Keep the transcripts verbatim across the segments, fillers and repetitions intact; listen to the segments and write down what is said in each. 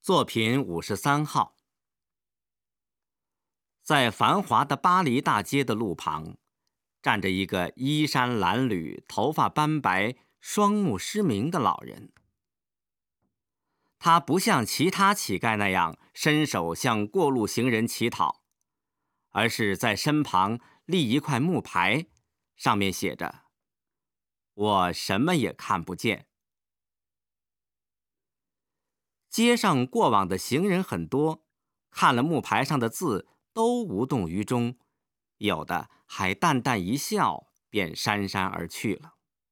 作品五十三号。在繁华的巴黎大街的路旁，站着一个衣衫褴褛、头发斑白、双目失明的老人。他不像其他乞丐那样伸手向过路行人乞讨，而是在身旁立一块木牌，上面写着：“我什么也看不见。”街上过往的行人很多，看了木牌上的字都无动于衷，有的还淡淡一笑，便姗姗而去了。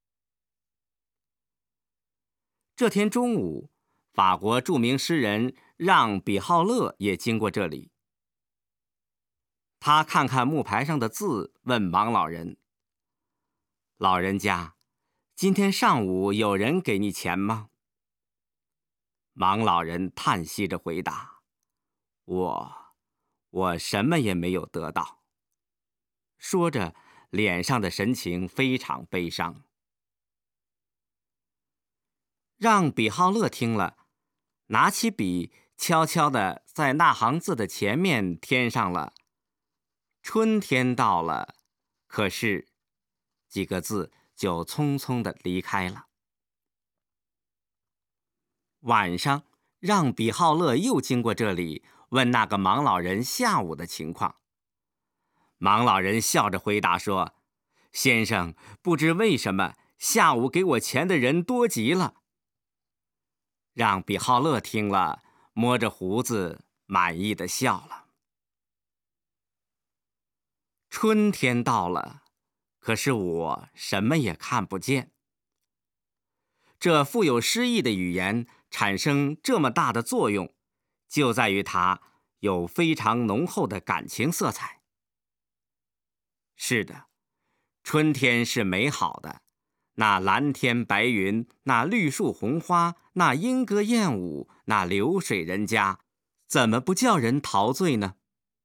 这天中午，法国著名诗人让·比浩勒也经过这里。他看看木牌上的字，问盲老人：“老人家，今天上午有人给你钱吗？”盲老人叹息着回答：“我，我什么也没有得到。”说着，脸上的神情非常悲伤。让·比浩勒听了，拿起笔，悄悄地在那行字的前面添上了“春天到了，可是”几个字，就匆匆地离开了。晚上，让·比浩勒又经过这里，问那个盲老人下午的情况。盲老人笑着回答说：“先生，不知为什么，下午给我钱的人多极了。”让·比浩勒听了，摸着胡子，满意地笑了。春天到了，可是我什么也看不见。这富有诗意的语言产生这么大的作用，就在于它有非常浓厚的感情色彩。是的，春天是美好的，那蓝天白云，那绿树红花，那莺歌燕舞，那流水人家，怎么不叫人陶醉呢？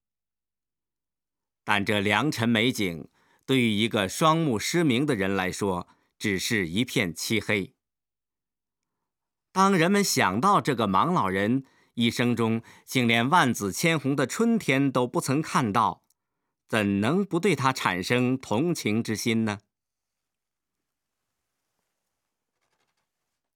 但这良辰美景，对于一个双目失明的人来说，只是一片漆黑。当人们想到这个盲老人一生中竟连万紫千红的春天都不曾看到，怎能不对他产生同情之心呢？